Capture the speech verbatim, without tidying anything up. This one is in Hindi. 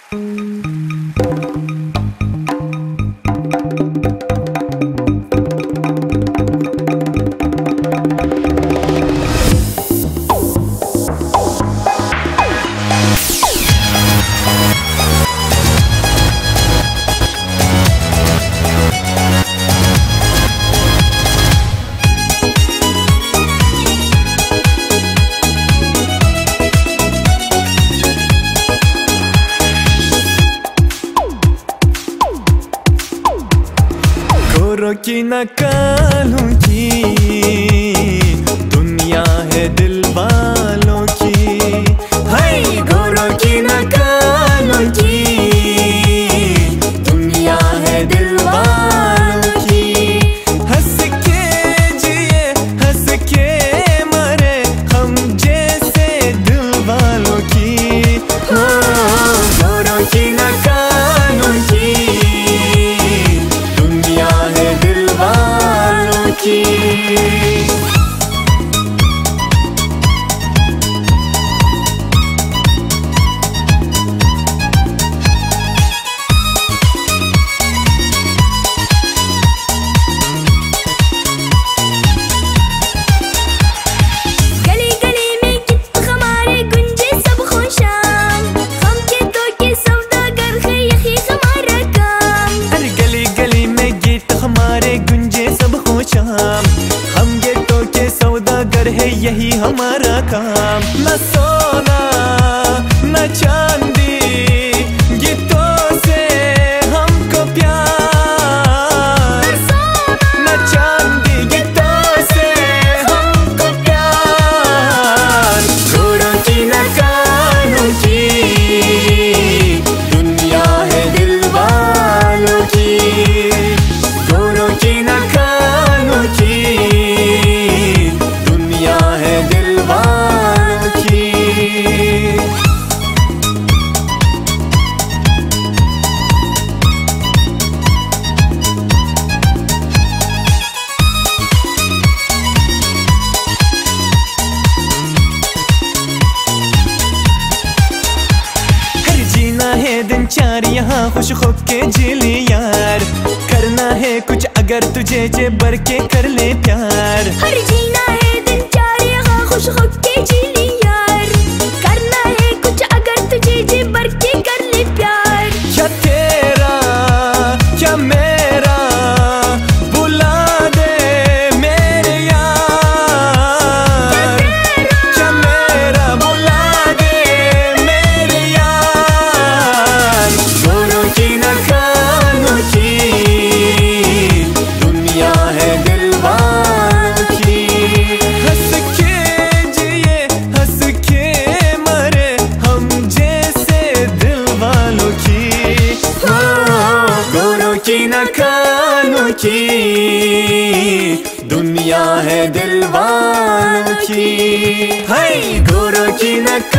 गोरों की न कालों की दुनिया है दिल वालों की। हाय गोरों की न कालों की दुनिया है दिल वालों की। हंस के जिए हंस के मरे हम जैसे दिल वालों की। गोरों की न कालों की दुनिया है दिल वालों की। हम गेटों के सौदागर है यही हमारा काम। न सोना न चांदी गीतों से हमको प्यार। न चांदी गीतों से हमको प्यार। गोरों की न कालों की दुनिया है दिल वालों की। गोरों की न दुनिया है दिल वालों की। हर जीना है दिन चार यहाँ खुश हो के जिले यार। करना है कुछ अगर तुझे जे भर के कर ले प्यार। हर जीना है दिन चार यहाँ खुश हो के जिले यार। करना है कुछ अगर तुझे जे भर के कर ले प्यार। क्या तेरा क्या मेरा बुला दे मेरे यार। क्या मेरा बुला दे मेरे यार। गोरों की न कालों की दुनिया है दिल वालों की। हंस के जिए हंस के मरे हम जैसे दिल वालों की। गोरों की न कालों की दुनिया है दिल वालों की। हाय गोरों की न